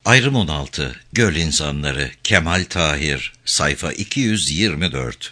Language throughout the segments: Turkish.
Ayrım 16. Göl İnsanları. Kemal Tahir. Sayfa 224.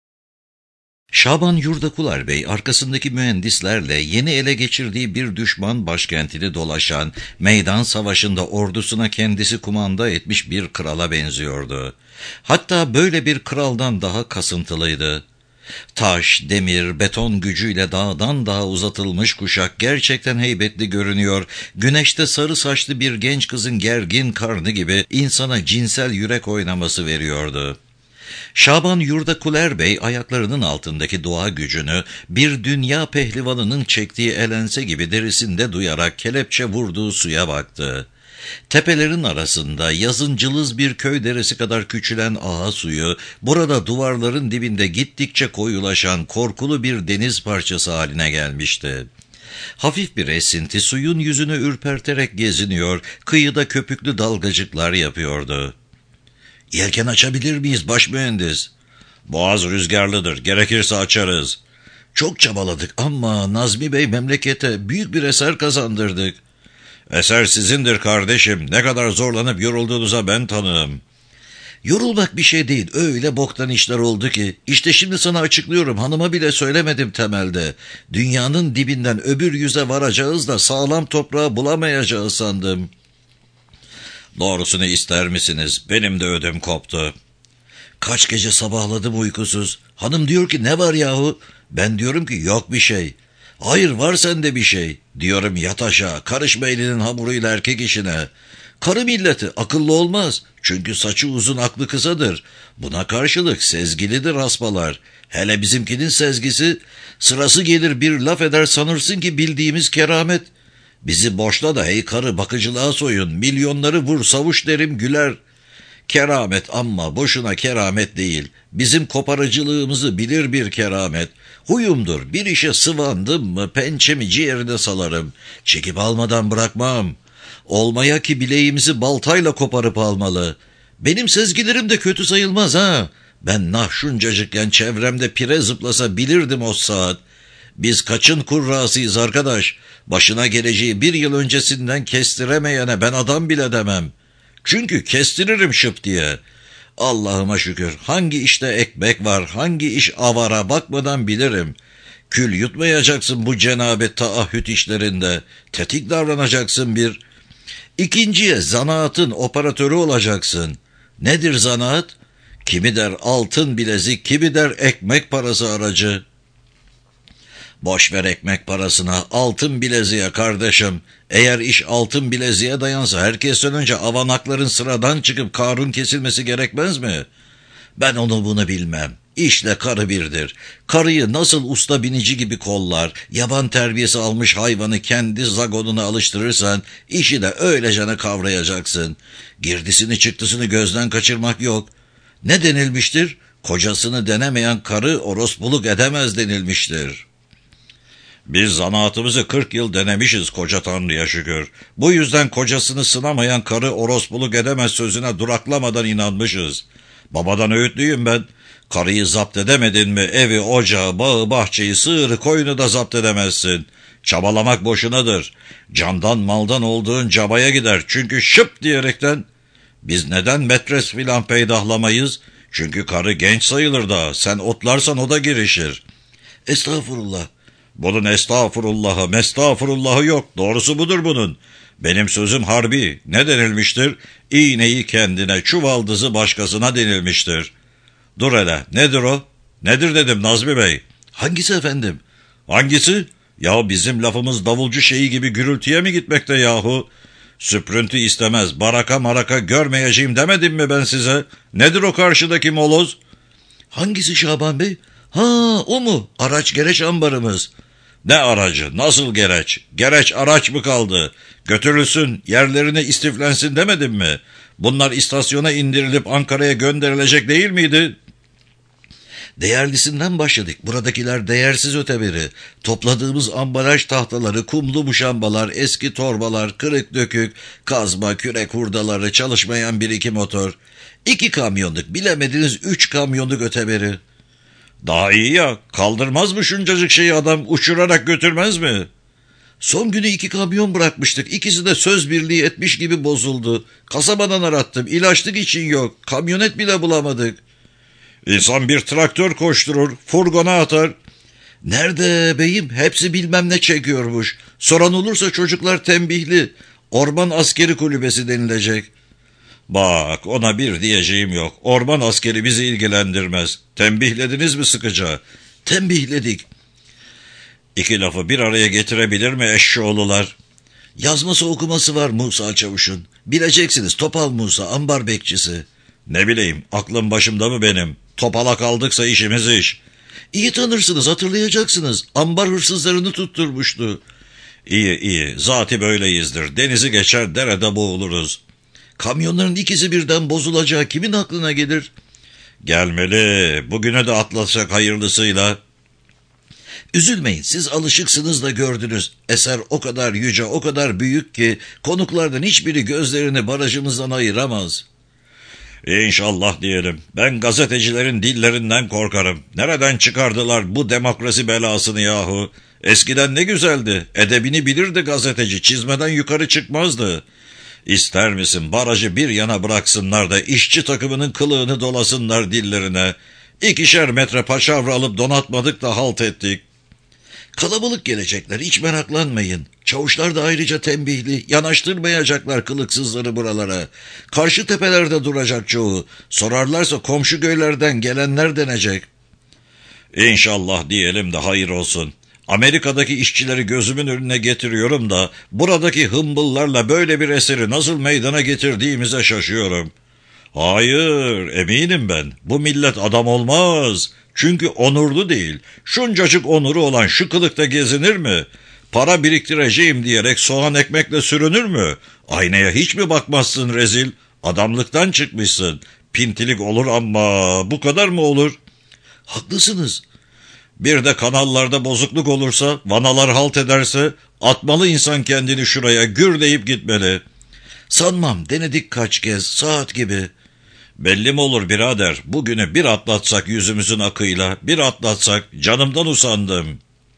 Şaban Yurdakular Bey arkasındaki mühendislerle yeni ele geçirdiği bir düşman başkentini dolaşan, meydan savaşında ordusuna kendisi kumanda etmiş bir krala benziyordu. Hatta böyle bir kraldan daha kasıntılıydı. Taş, demir, beton gücüyle dağdan dağa uzatılmış kuşak gerçekten heybetli görünüyor. Güneşte sarı saçlı bir genç kızın gergin karnı gibi insana cinsel yürek oynaması veriyordu. Şaban Yurdakular Bey ayaklarının altındaki doğa gücünü bir dünya pehlivanının çektiği elense gibi derisinde duyarak kelepçe vurduğu suya baktı. Tepelerin arasında yazın cılız bir köy deresi kadar küçülen ağa suyu, burada duvarların dibinde gittikçe koyulaşan korkulu bir deniz parçası haline gelmişti. Hafif bir esinti suyun yüzünü ürperterek geziniyor, kıyıda köpüklü dalgacıklar yapıyordu. "Yelken açabilir miyiz baş mühendis?" "Boğaz rüzgarlıdır, gerekirse açarız." "Çok çabaladık ama Nazmi Bey memlekete büyük bir eser kazandırdık." "Eser sizindir kardeşim, ne kadar zorlanıp yorulduğunuza ben tanığım." "Yorulmak bir şey değil, öyle boktan işler oldu ki. İşte şimdi sana açıklıyorum, hanıma bile söylemedim temelde. Dünyanın dibinden öbür yüze varacağız da sağlam toprağı bulamayacağız sandım." "Doğrusunu ister misiniz? Benim de ödüm koptu." "Kaç gece sabahladım uykusuz. Hanım diyor ki ne var yahu? Ben diyorum ki yok bir şey. Hayır var sende bir şey. Diyorum yat aşağı, karışma elinin hamuruyla erkek işine. Karı milleti akıllı olmaz. Çünkü saçı uzun aklı kısadır. Buna karşılık sezgilidir hasbalar. Hele bizimkinin sezgisi, sırası gelir bir laf eder sanırsın ki bildiğimiz keramet. Bizi boşla da hey karı bakıcılığa soyun, milyonları vur savuş derim güler. Keramet ama boşuna keramet değil. Bizim koparıcılığımızı bilir bir keramet. Huyumdur, bir işe sıvandım mı pençemi ciğerine salarım. Çekip almadan bırakmam. Olmaya ki bileğimizi baltayla koparıp almalı. Benim sezgilerim de kötü sayılmaz ha. Ben şuncacıkken çevremde pire zıplasa bilirdim o saat. Biz kaçın kurrasıyız arkadaş. Başına geleceği bir yıl öncesinden kestiremeyene ben adam bile demem. Çünkü kestiririm şıp diye. Allah'ıma şükür hangi işte ekmek var, hangi iş avara bakmadan bilirim. Kül yutmayacaksın bu cenabet taahhüt işlerinde. Tetik davranacaksın bir. İkinciye zanaatın operatörü olacaksın. Nedir zanaat? Kimi der altın bilezik, kimi der ekmek parası aracı. Boş ver ekmek parasına, altın bileziğe kardeşim. Eğer iş altın bileziğe dayansa herkesten önce avanakların sıradan çıkıp Karun kesilmesi gerekmez mi? Ben onu bunu bilmem. İşle karı birdir. Karıyı nasıl usta binici gibi kollar, yaban terbiyesi almış hayvanı kendi zagonuna alıştırırsan, işi de öylecene kavrayacaksın. Girdisini çıktısını gözden kaçırmak yok. Ne denilmiştir? Kocasını denemeyen karı orospuluk edemez denilmiştir. Biz zanaatımızı 40 yıl denemişiz koca Tanrı'ya şükür. Bu yüzden kocasını sınamayan karı orospuluk edemez sözüne duraklamadan inanmışız. Babadan öğütlüyüm ben. Karıyı zapt edemedin mi evi, ocağı, bağı, bahçeyi, sığırı, koyunu da zapt edemezsin. Çabalamak boşunadır. Candan maldan olduğun cabaya gider. Çünkü şıp diyerekten. Biz neden metres filan peydahlamayız? Çünkü karı genç sayılır da. Sen otlarsan o da girişir. Estağfurullah. Bunun estağfurullahı mestağfurullahı yok. Doğrusu budur bunun. Benim sözüm harbi. Ne denilmiştir? İğneyi kendine, çuvaldızı başkasına denilmiştir. Dur hele. Nedir o? Nedir dedim Nazmi Bey. Hangisi efendim? Hangisi? Ya bizim lafımız davulcu şeyi gibi gürültüye mi gitmekte yahu? Süprüntü istemez. Baraka maraka görmeyeceğim demedim mi ben size? Nedir o karşıdaki moloz? Hangisi Şaban Bey? Ha o mu? Araç gereç ambarımız. Ne aracı? Nasıl gereç? Gereç araç mı kaldı? Götürülsün, yerlerine istiflensin demedim mi? Bunlar istasyona indirilip Ankara'ya gönderilecek değil miydi? Değerlisinden başladık. Buradakiler değersiz öteberi. Topladığımız ambalaj tahtaları, kumlu muşambalar, eski torbalar, kırık dökük, kazma, kürek hurdaları, çalışmayan bir iki motor. 2 kamyonluk, bilemediniz 3 kamyonluk öteberi. Daha iyi ya, kaldırmaz mı şuncacık şeyi adam, uçurarak götürmez mi? Son günü 2 kamyon bırakmıştık. İkisi de söz birliği etmiş gibi bozuldu. Kasabadan arattım. İlaçlık için yok. Kamyonet bile bulamadık. İnsan bir traktör koşturur, furgona atar. Nerede beyim? Hepsi bilmem ne çekiyormuş. Soran olursa çocuklar tembihli. Orman askeri kulübesi denilecek. Bak, ona bir diyeceğim yok. Orman askeri bizi ilgilendirmez. Tembihlediniz mi sıkıca? Tembihledik. 2 lafı bir araya getirebilir mi eşşoğlular? Yazması okuması var Musa Çavuş'un. Bileceksiniz, Topal Musa, ambar bekçisi. Ne bileyim, aklım başımda mı benim? Topala kaldıksa işimiz iş. İyi tanırsınız, hatırlayacaksınız. Ambar hırsızlarını tutturmuştu. İyi, zati böyleyizdir. Denizi geçer, derede boğuluruz. Kamyonların ikisi birden bozulacağı kimin aklına gelir? Gelmeli, bugüne de atlatacak hayırlısıyla. Üzülmeyin, siz alışıksınız da gördünüz. Eser o kadar yüce, o kadar büyük ki konuklardan hiçbiri gözlerini barajımızdan ayıramaz. İnşallah diyelim. Ben gazetecilerin dillerinden korkarım. Nereden çıkardılar bu demokrasi belasını yahu? Eskiden ne güzeldi. Edebini bilirdi gazeteci. Çizmeden yukarı çıkmazdı. İster misin barajı bir yana bıraksınlar da işçi takımının kılığını dolasınlar dillerine. 2'şer metre paçavra alıp donatmadık da halt ettik. Kalabalık gelecekler, hiç meraklanmayın. Çavuşlar da ayrıca tembihli, yanaştırmayacaklar kılıksızları buralara. Karşı tepelerde duracak çoğu. Sorarlarsa komşu köylerden gelenler denecek. İnşallah diyelim de hayır olsun. Amerika'daki işçileri gözümün önüne getiriyorum da buradaki hımbıllarla böyle bir eseri nasıl meydana getirdiğimize şaşıyorum. Hayır, eminim ben. Bu millet adam olmaz. Çünkü onurlu değil. Şuncacık onuru olan şu kılıkta gezinir mi? Para biriktireceğim diyerek soğan ekmekle sürünür mü? Aynaya hiç mi bakmazsın rezil? Adamlıktan çıkmışsın. Pintilik olur ama bu kadar mı olur? Haklısınız. Bir de kanallarda bozukluk olursa, vanalar halt ederse, atmalı insan kendini şuraya, gür deyip gitmeli. Sanmam, denedik kaç kez, saat gibi. Belli mi olur birader, bugünü bir atlatsak yüzümüzün akıyla, bir atlatsak, canımdan usandım.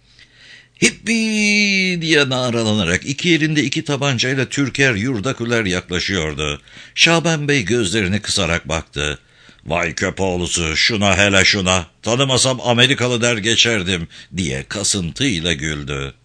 Hippi diye nağralanarak 2 elinde 2 tabancayla Türker Yurdaküler yaklaşıyordu. Şaban Bey gözlerini kısarak baktı. Vay köpoğlusu, şuna hele şuna, tanımasam Amerikalı der geçerdim diye kasıntıyla güldü.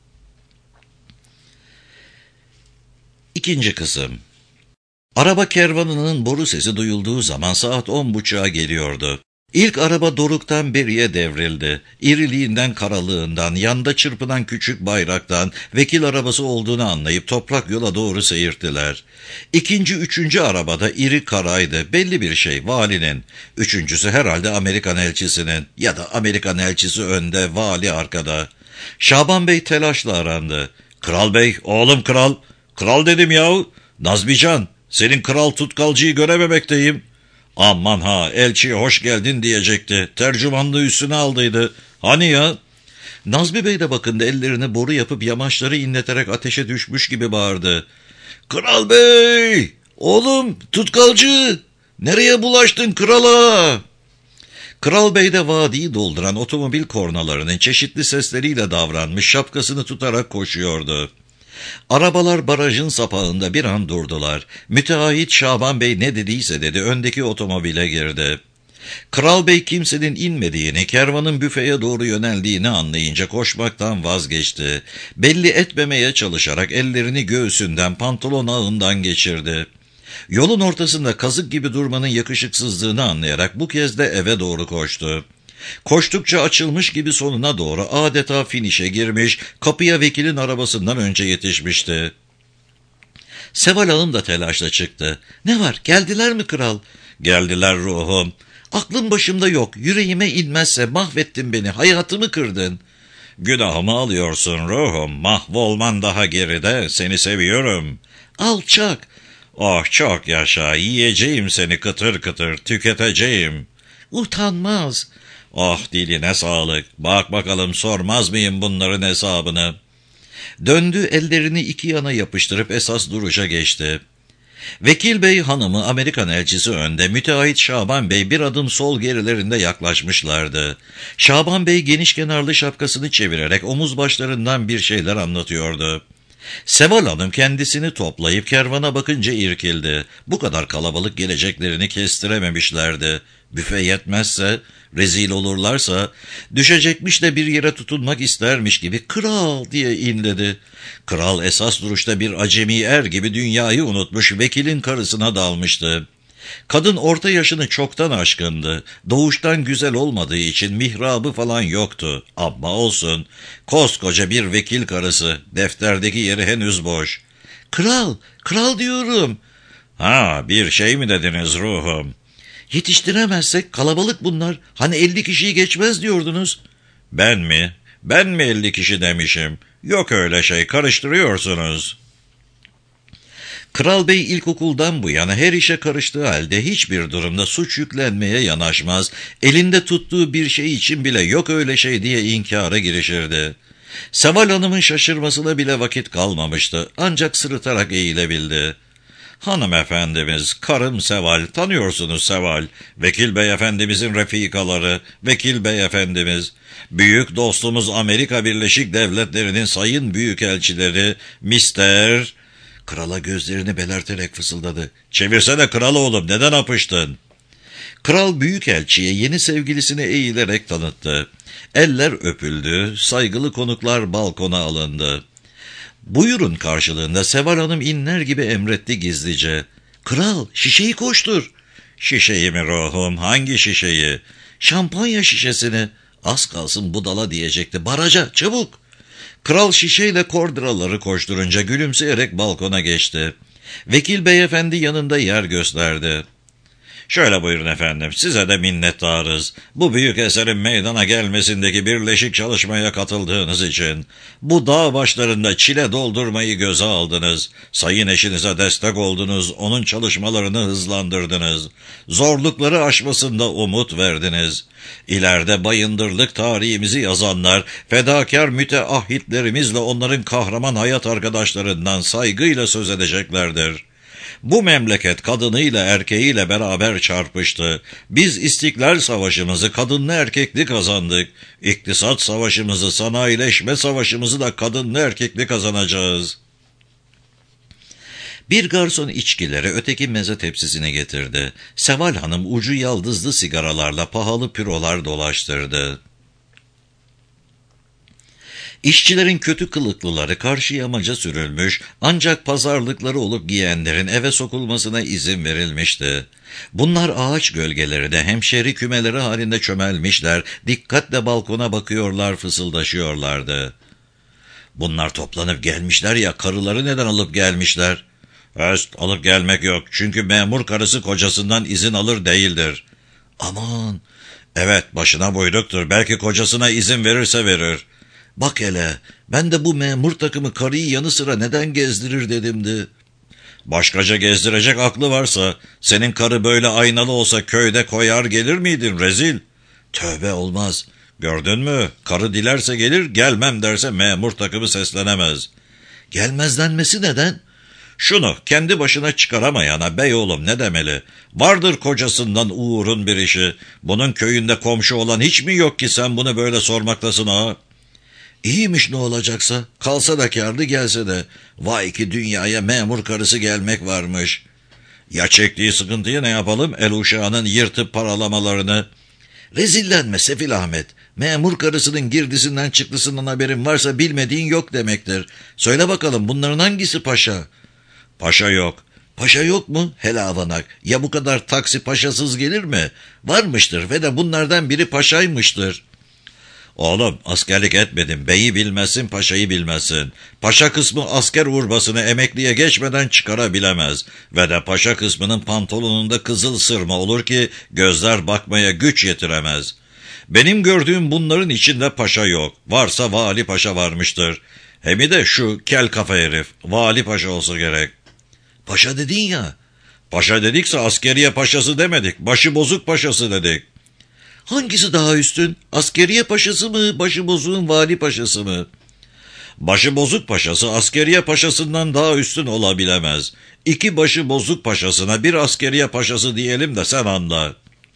2. kısım. Araba kervanının boru sesi duyulduğu zaman saat 10.30'a geliyordu. İlk araba doruktan beriye devrildi. İriliğinden, karalığından, yanda çırpınan küçük bayraktan vekil arabası olduğunu anlayıp toprak yola doğru seyirttiler. 2. 3. arabada iri karaydı. Belli bir şey, valinin. 3.'sü herhalde Amerikan elçisinin ya da Amerikan elçisi önde, vali arkada. Şaban Bey telaşla arandı. Kral Bey, oğlum kral. Kral dedim yahu. Nazmican, senin kral tutkalcıyı görememekteyim. Aman ha, elçiye hoş geldin diyecekti. Tercümanlığı üstüne aldıydı. Hani ya? Nazmi Bey de bakındı, ellerini boru yapıp yamaçları inleterek ateşe düşmüş gibi bağırdı. Kral Bey! Oğlum, tutkalcı! Nereye bulaştın krala? Kral Bey de vadiyi dolduran otomobil kornalarının çeşitli sesleriyle davranmış, şapkasını tutarak koşuyordu. Arabalar barajın sapağında bir an durdular. Müteahhit Şaban Bey ne dediyse dedi, öndeki otomobile girdi. Kral Bey kimsenin inmediğini, kervanın büfeye doğru yöneldiğini anlayınca koşmaktan vazgeçti. Belli etmemeye çalışarak ellerini göğsünden, pantolon ağından geçirdi. Yolun ortasında kazık gibi durmanın yakışıksızlığını anlayarak bu kez de eve doğru koştu. Koştukça açılmış gibi sonuna doğru adeta finişe girmiş, kapıya vekilin arabasından önce yetişmişti. Seval Hanım da telaşla çıktı. Ne var, geldiler mi kral? Geldiler ruhum. Aklım başımda yok, yüreğime inmezse mahvettin beni, hayatımı kırdın. Günahımı alıyorsun ruhum, mahvolman daha geride, seni seviyorum. Alçak. Oh çok yaşa, yiyeceğim seni kıtır kıtır, tüketeceğim. Utanmaz. Oh diline sağlık, bak bakalım sormaz mıyım bunların hesabını? Döndü, ellerini 2 yana yapıştırıp esas duruşa geçti. Vekil Bey hanımı Amerikan elçisi önde, müteahhit Şaban Bey bir adım sol gerilerinde yaklaşmışlardı. Şaban Bey geniş kenarlı şapkasını çevirerek omuz başlarından bir şeyler anlatıyordu. Seval Hanım kendisini toplayıp kervana bakınca irkildi. Bu kadar kalabalık geleceklerini kestirememişlerdi. Büfe yetmezse, rezil olurlarsa, düşecekmiş de bir yere tutunmak istermiş gibi "Kral!" diye inledi. Kral esas duruşta bir acemi er gibi dünyayı unutmuş, vekilin karısına dalmıştı. Kadın orta yaşını çoktan aşkındı. Doğuştan güzel olmadığı için mihrabı falan yoktu. Ama olsun, koskoca bir vekil karısı, defterdeki yeri henüz boş. "Kral, kral diyorum." "Ha, bir şey mi dediniz ruhum?" "Yetiştiremezsek kalabalık bunlar. Hani 50 kişiyi geçmez diyordunuz." "Ben mi? Ben mi 50 kişi demişim? Yok öyle şey, karıştırıyorsunuz." Kral Bey ilkokuldan bu yana her işe karıştığı halde hiçbir durumda suç yüklenmeye yanaşmaz, elinde tuttuğu bir şey için bile "yok öyle şey" diye inkara girişirdi. Seval Hanım'ın şaşırmasına bile vakit kalmamıştı, ancak sırıtarak eğilebildi. "Hanımefendimiz, karım Seval, tanıyorsunuz Seval, vekil beyefendimizin refikaları, vekil beyefendimiz, büyük dostumuz Amerika Birleşik Devletleri'nin sayın büyükelçileri, Mister..." Krala gözlerini belerterek fısıldadı. "Çevirsene kral oğlum, neden apıştın?" Kral büyükelçiye yeni sevgilisini eğilerek tanıttı. Eller öpüldü, saygılı konuklar balkona alındı. "Buyurun" karşılığında Seval Hanım inler gibi emretti gizlice. "Kral, şişeyi koştur." "Şişeyi mi ruhum, hangi şişeyi?" "Şampanya şişesini." Az kalsın budala diyecekti. "Baraja, çabuk." Kral şişeyle kordraları koşturunca gülümseyerek balkona geçti. Vekil beyefendi yanında yer gösterdi. "Şöyle buyurun efendim, size de minnettarız. Bu büyük eserin meydana gelmesindeki birleşik çalışmaya katıldığınız için. Bu dağ başlarında çile doldurmayı göze aldınız. Sayın eşinize destek oldunuz, onun çalışmalarını hızlandırdınız. Zorlukları aşmasında umut verdiniz. İleride Bayındırlık tarihimizi yazanlar, fedakar müteahhitlerimizle onların kahraman hayat arkadaşlarından saygıyla söz edeceklerdir. Bu memleket kadınıyla erkeğiyle beraber çarpıştı. Biz İstiklal Savaşımızı kadınlı erkekli kazandık. İktisat savaşımızı, sanayileşme savaşımızı da kadınlı erkekli kazanacağız." Bir garson içkileri öteki meze tepsisine getirdi. Seval Hanım ucu yaldızlı sigaralarla pahalı pürolar dolaştırdı. İşçilerin kötü kılıklıları karşı yamaca sürülmüş, ancak pazarlıkları olup giyenlerin eve sokulmasına izin verilmişti. Bunlar ağaç gölgelerinde hemşeri kümeleri halinde çömelmişler, dikkatle balkona bakıyorlar, fısıldaşıyorlardı. "Bunlar toplanıp gelmişler ya, karıları neden alıp gelmişler?" "Öst, alıp gelmek yok, çünkü memur karısı kocasından izin alır değildir." "Aman!" "Evet, başına buyruktur, belki kocasına izin verirse verir." "Bak hele, ben de bu memur takımı karıyı yanı sıra neden gezdirir dedimdi." "Başkaca gezdirecek aklı varsa, senin karı böyle aynalı olsa köyde koyar gelir miydin rezil?" "Tövbe, olmaz." "Gördün mü, karı dilerse gelir, gelmem derse memur takımı seslenemez." "Gelmez denmesi neden?" "Şunu kendi başına çıkaramayana bey oğlum ne demeli? Vardır kocasından uğurun bir işi. Bunun köyünde komşu olan hiç mi yok ki sen bunu böyle sormaktasın ha?" "İyiymiş ne olacaksa, kalsa da kârlı, gelse de. Vay ki dünyaya memur karısı gelmek varmış." "Ya çektiği sıkıntıyı ne yapalım, el uşağının yırtıp paralamalarını?" "Rezillenme Sefil Ahmet. Memur karısının girdisinden çıktısından haberin varsa bilmediğin yok demektir. Söyle bakalım, bunların hangisi paşa?" "Paşa yok." "Paşa yok mu? Helavanak. Ya bu kadar taksi paşasız gelir mi? Varmıştır ve de bunlardan biri paşaymıştır." "Oğlum, askerlik etmedin, beyi bilmezsin, paşayı bilmezsin. Paşa kısmı asker urbasını emekliye geçmeden çıkarabilemez. Ve de paşa kısmının pantolonunda kızıl sırma olur ki gözler bakmaya güç yetiremez. Benim gördüğüm bunların içinde paşa yok. Varsa vali paşa varmıştır. Hem de şu kel kafa herif, vali paşa olsa gerek." "Paşa dedin ya." "Paşa dedikse askeriye paşası demedik, başıbozuk paşası dedik." "Hangisi daha üstün? Askeriye paşası mı, başıbozuğun vali paşası mı?" Başı bozuk paşası askeriye paşasından daha üstün olabilemez. 2 başı bozuk paşasına bir askeriye paşası diyelim de sen anla.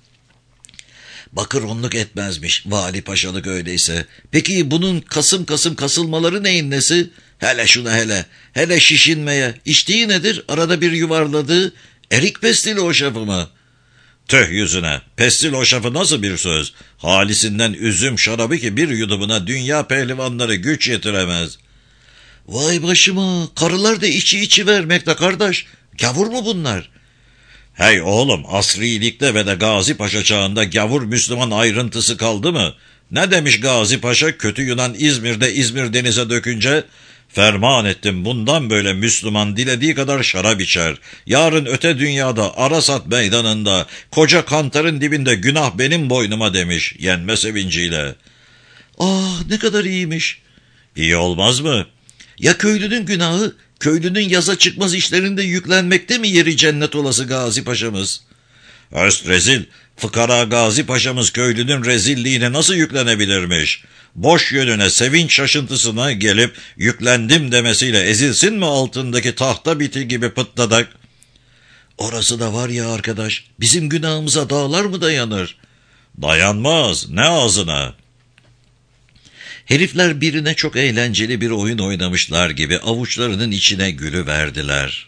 Bakıronluk etmezmiş, vali paşalık öyleyse. Peki bunun kasım kasım kasılmaları neyin nesi? Hele şuna hele şişinmeye. İçtiği nedir? Arada bir yuvarladığı erik pestili hoşafı mı? Tüh yüzüne, pestil hoşafı nasıl bir söz? Halisinden üzüm şarabı ki bir yudumuna dünya pehlivanları güç yetiremez. Vay başıma, karılar da içi vermekte kardeş. Gavur mu bunlar? Hey oğlum, asrilikte ve de Gazi Paşa çağında gavur Müslüman ayrıntısı kaldı mı? Ne demiş Gazi Paşa, kötü Yunan İzmir'de İzmir denize dökünce? Ferman ettim, bundan böyle Müslüman dilediği kadar şarap içer. Yarın öte dünyada Arasat meydanında koca kantarın dibinde günah benim boynuma demiş yenme sevinciyle. Ah ne kadar iyiymiş. İyi olmaz mı? Ya köylünün günahı? Köylünün yaza çıkmaz işlerinde yüklenmekte mi yeri cennet olası Gazi Paşa'mız? Öst rezil, fıkara Gazi Paşa'mız köylünün rezilliğine nasıl yüklenebilirmiş? Boş yönüne sevinç şaşıntısına gelip yüklendim demesiyle ezilsin mi altındaki tahta biti gibi pıtladak? Orası da var ya arkadaş, bizim günahımıza dağlar mı dayanır? Dayanmaz, ne ağzına? Herifler birine çok eğlenceli bir oyun oynamışlar gibi avuçlarının içine gülü verdiler.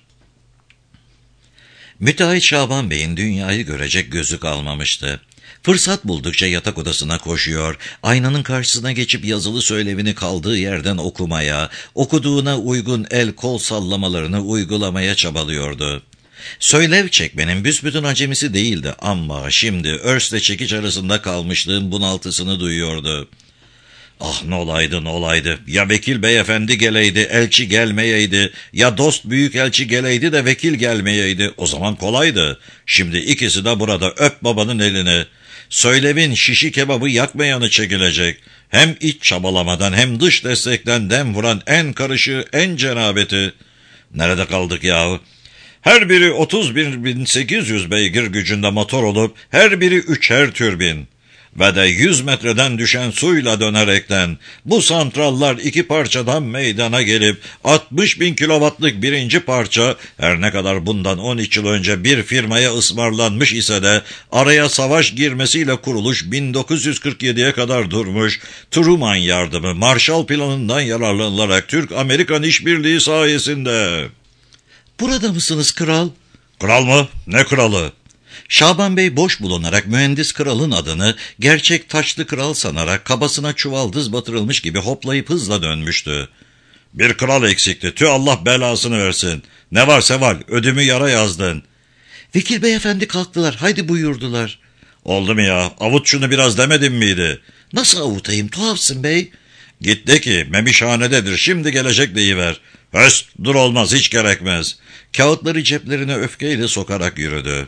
Müteahhit Şaban Bey'in dünyayı görecek gözü kalmamıştı. Fırsat buldukça yatak odasına koşuyor, aynanın karşısına geçip yazılı söylevini kaldığı yerden okumaya, okuduğuna uygun el kol sallamalarını uygulamaya çabalıyordu. Söylev çekmenin büsbütün acemisi değildi ama şimdi örsle çekiç arasında kalmışlığın bunaltısını duyuyordu. Ah ne olaydı, ya vekil beyefendi geleydi, elçi gelmeyeydi, ya dost büyük elçi geleydi de vekil gelmeyeydi, o zaman kolaydı. Şimdi ikisi de burada, öp babanın elini. Söylevin şişi kebabı yakmayanı çekilecek. Hem iç çabalamadan hem dış destekten dem vuran en karışı, en cenabeti. Nerede kaldık yahu? Her biri 31.800 beygir gücünde motor olup, her biri 3'er türbin. Ve de 100 metreden düşen suyla dönerekten bu santrallar 2 parçadan meydana gelip 60.000 kilowattlık birinci parça her ne kadar bundan 13 yıl önce bir firmaya ısmarlanmış ise de araya savaş girmesiyle kuruluş 1947'ye kadar durmuş, Truman yardımı Marshall Planı'ndan yararlanılarak Türk-Amerikan işbirliği sayesinde. Burada mısınız kral? Kral mı? Ne kralı? Şaban Bey boş bulunarak mühendis kralın adını gerçek taşlı kral sanarak kabasına çuvaldız batırılmış gibi hoplayıp hızla dönmüştü. Bir kral eksikti, tüh Allah belasını versin. Ne var Seval, ödümü yara yazdın. Vekil beyefendi kalktılar, haydi buyurdular. Oldu mu ya, avut şunu biraz demedim miydi? Nasıl avutayım, tuhafsın bey. Git de ki memişhanededir, şimdi gelecek deyiver. Höst, dur olmaz, hiç gerekmez. Kağıtları ceplerine öfkeyle sokarak yürüdü.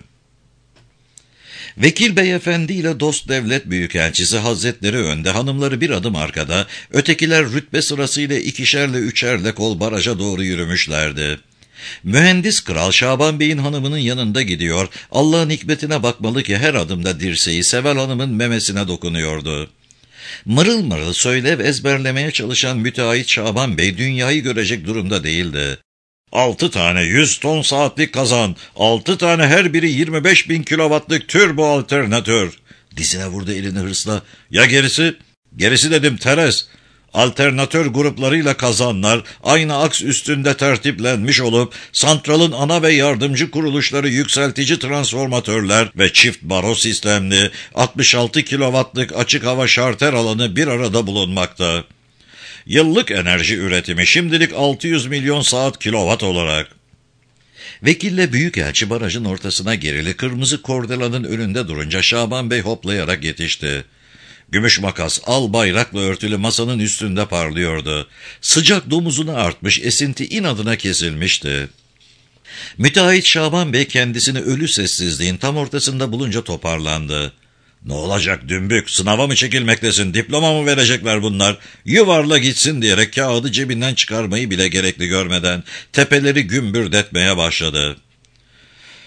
Vekil beyefendi ile dost devlet büyükelçisi hazretleri önde, hanımları bir adım arkada, ötekiler rütbe sırasıyla 2'şerle 3'erle kol baraja doğru yürümüşlerdi. Mühendis kral Şaban Bey'in hanımının yanında gidiyor, Allah'ın hikmetine bakmalı ki her adımda dirseği Seval Hanım'ın memesine dokunuyordu. Mırıl mırıl söylev ezberlemeye çalışan müteahhit Şaban Bey dünyayı görecek durumda değildi. 6 tane 100 ton saatlik kazan, 6 tane her biri 25.000 kilowattlık türbo alternatör. Dizine vurdu elini hırsla. Ya gerisi? Gerisi dedim teres. Alternatör gruplarıyla kazanlar aynı aks üstünde tertiplenmiş olup santralın ana ve yardımcı kuruluşları yükseltici transformatörler ve çift baro sistemli 66 kilowattlık açık hava şarter alanı bir arada bulunmakta. Yıllık enerji üretimi şimdilik 600 milyon saat kilowatt olarak. Vekille büyükelçi barajın ortasına gerili kırmızı kordelanın önünde durunca Şaban Bey hoplayarak yetişti. Gümüş makas al bayrakla örtülü masanın üstünde parlıyordu. Sıcak domuzuna artmış, esinti inadına kesilmişti. Müteahhit Şaban Bey kendisini ölü sessizliğin tam ortasında bulunca toparlandı. Ne olacak dümbük, sınava mı çekilmektesin, diploma mı verecekler bunlar? Yuvarla gitsin diyerek kağıdı cebinden çıkarmayı bile gerekli görmeden tepeleri gümbürdetmeye başladı.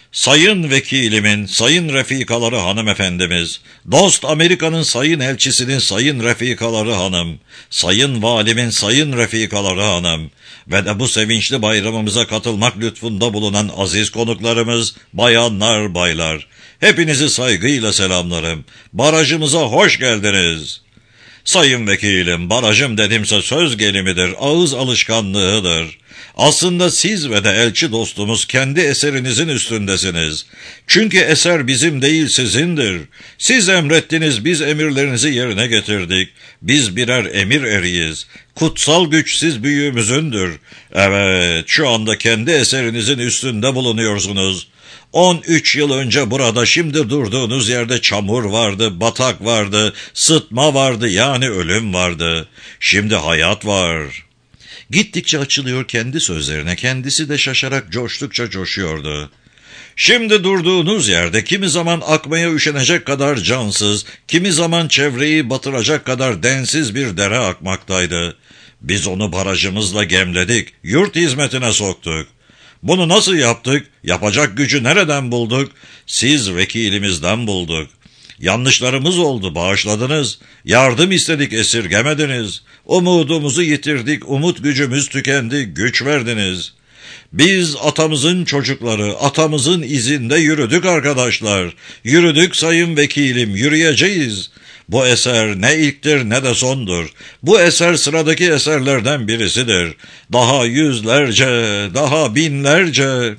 Sayın vekilimin, sayın refikaları hanımefendimiz, dost Amerika'nın sayın elçisinin sayın refikaları hanım, sayın valimin sayın refikaları hanım ve de bu sevinçli bayramımıza katılmak lütfunda bulunan aziz konuklarımız, bayanlar, baylar, hepinizi saygıyla selamlarım. Barajımıza hoş geldiniz. Sayın vekilim, barajım dedimse söz gelimidir, ağız alışkanlığıdır. Aslında siz ve de elçi dostumuz kendi eserinizin üstündesiniz. Çünkü eser bizim değil sizindir. Siz emrettiniz, biz emirlerinizi yerine getirdik. Biz birer emir eriyiz. Kutsal güç siz büyüğümüzündür. Evet, şu anda kendi eserinizin üstünde bulunuyorsunuz. 13 yıl önce burada, şimdi durduğunuz yerde çamur vardı, batak vardı, sıtma vardı, yani ölüm vardı. Şimdi hayat var. Gittikçe açılıyor kendi sözlerine, kendisi de şaşarak coştukça coşuyordu. Şimdi durduğunuz yerde kimi zaman akmaya üşenecek kadar cansız, kimi zaman çevreyi batıracak kadar densiz bir dere akmaktaydı. Biz onu barajımızla gemledik, yurt hizmetine soktuk. Bunu nasıl yaptık? Yapacak gücü nereden bulduk? Siz vekilimizden bulduk. Yanlışlarımız oldu, bağışladınız. Yardım istedik, esirgemediniz. Umudumuzu yitirdik, umut gücümüz tükendi, güç verdiniz. Biz atamızın çocukları, atamızın izinde yürüdük arkadaşlar. Yürüdük sayın vekilim, yürüyeceğiz. Bu eser ne ilktir ne de sondur. Bu eser sıradaki eserlerden birisidir. Daha yüzlerce, daha binlerce.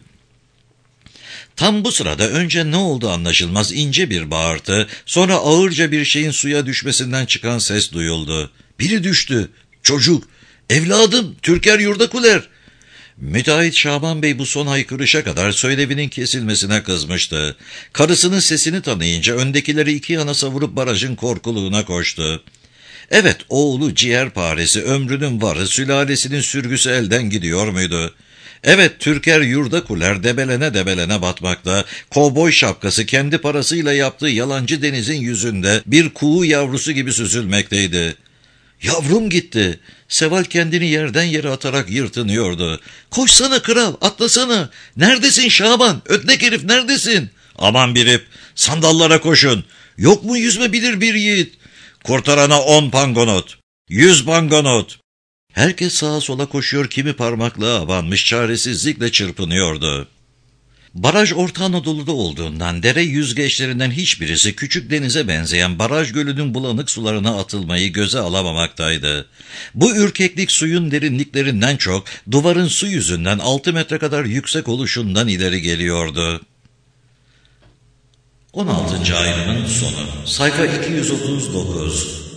Tam bu sırada önce ne oldu anlaşılmaz ince bir bağırtı, sonra ağırca bir şeyin suya düşmesinden çıkan ses duyuldu. Biri düştü. Çocuk. Evladım, Türker Yurdakuler. Müteahhit Şaban Bey bu son haykırışa kadar söylevinin kesilmesine kızmıştı. Karısının sesini tanıyınca öndekileri iki yana savurup barajın korkuluğuna koştu. Evet, oğlu ciğerparesi, ömrünün varı, sülalesinin sürgüsü elden gidiyor muydu? Evet, Türker Yurdakuler debelene debelene batmakta, kovboy şapkası kendi parasıyla yaptığı yalancı denizin yüzünde bir kuğu yavrusu gibi süzülmekteydi. Yavrum gitti. Seval kendini yerden yere atarak yırtınıyordu. Koşsana kral, atlasana. Neredesin Şaban? Ödlek herif neredesin? Aman birip, sandallara koşun. Yok mu yüzme bilir bir yiğit? Kurtarana 10 pangonot, 100 pangonot. Herkes sağa sola koşuyor, kimi parmaklığa abanmış çaresizlikle çırpınıyordu. Baraj Orta Anadolu'da olduğundan dere yüzgeçlerinden hiçbirisi küçük denize benzeyen baraj gölünün bulanık sularına atılmayı göze alamamaktaydı. Bu ürkeklik suyun derinliklerinden çok duvarın su yüzünden 6 metre kadar yüksek oluşundan ileri geliyordu. 16. ayrımın sonu. Sayfa 239.